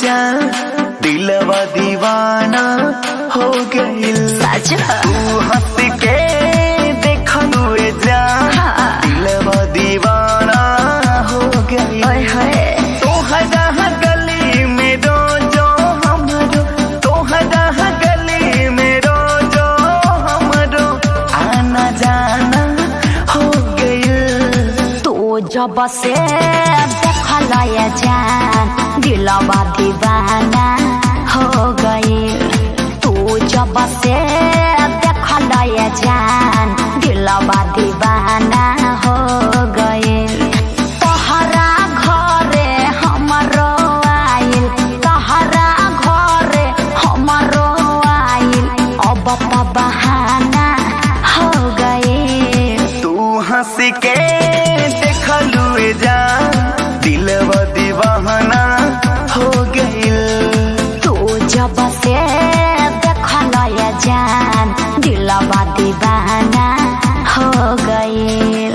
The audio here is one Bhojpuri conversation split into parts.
जान दिलवा दीवाना हो गइल। तू हंस के देखलू जान दिलवा दीवाना हो गइल। तोहरा गली में रोजो हमरो, तोहरा गली में रोजो हमरो आना जाना हो गइल। तू जब से देखल जान दिलवा दीवाना हो गइल। तू जब से देखल जान दिलवा दीवाना हो गइल। तोहरा घरे हमरो आइल, तोहरा घरे हमरो आइल, अब त बहाना हो गइल। तू हंस के देखलू जान दिलवा दीवाना हो गइल। तू जब से देखल जान दिलवा दीवाना हो गइल।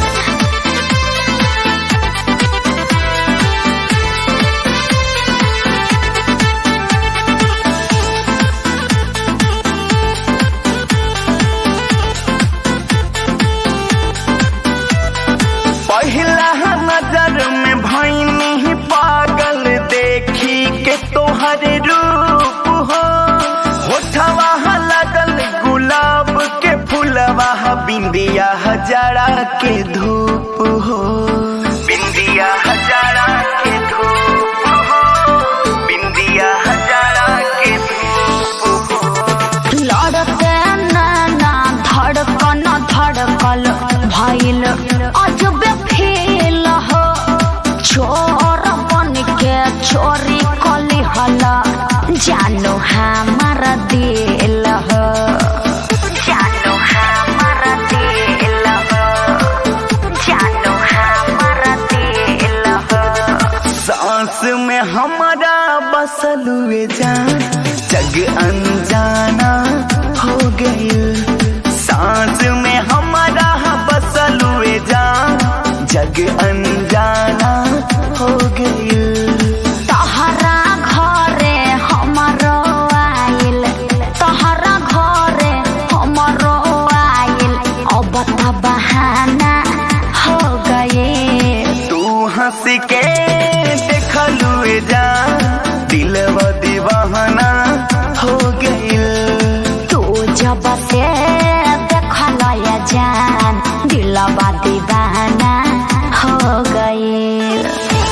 पहला नजर में भइनी पागल देखी के तोहर रूप हो। होठवा लगल गुलाब के फूलवा बिंदिया हजारा के धूप हो। बिंदिया हजारा के धूप हो, बिंदिया हजारा के धूप हो। लड़ते नाना धड़कन धड़कल भइल अजबे फील हो। चोर बन के चोरी कली हला जानो हमारा दिल हो, जानो हमारा दिल हो, जानो हमारा दिल हो। सांस में हमारा बसलू जान जग अनजाना हो गइल। सांस में हमारा बसलू जान जग अनजाना हो गइल। तोहरा घरे हमरो आइल, तोहरा घरे हमरो आइल, अब त बहाना हो गइल। तू हंस के देखलू जान दिलवा दीवाना हो गइल। तू जब से देखल जान दिलवा दीवाना हो गइल।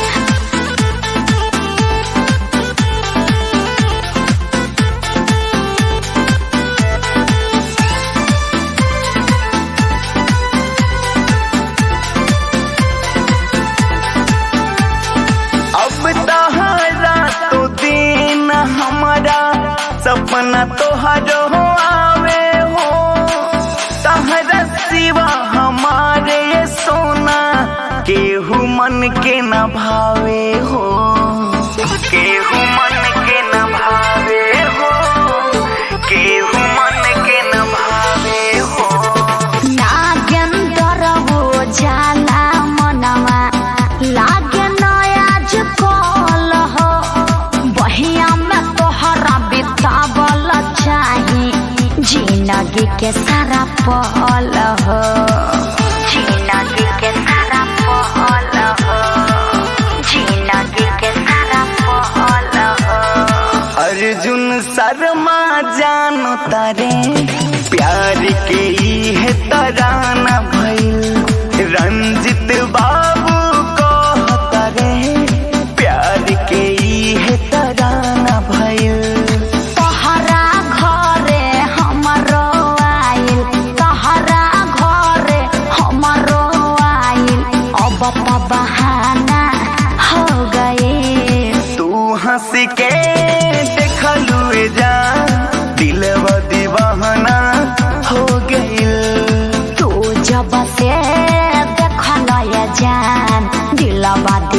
अब तहरा तो दिन हमारा सपना तोहरो आवे हो। तहरा सिवा हमारे सोना केहू मन के न भावे हो। केहू मन के न भावे हो, केहू मन के न भावे हो। नागेंद्र वो जाला मनवा लागे नयाज कल हो। बहिया में तोहरा बितावल चाही जिंदगी के सारा पल हो, जिंदगी के सारा पल हो, जिंदगी के सारा पल हो। अर्जुन शर्मा जानो तारे प्यार के है तराना भइल। रंजित बाबू को तारे प्यार के है तराना भइल। तोहरा घरे हमरो आइल, तोहरा घरे हमरो आइल, अब त बहाना हो गइल। तू हंस के देखलू जान दिलवा दीवाना हो गइल। तू जब से देखल जान दिलवा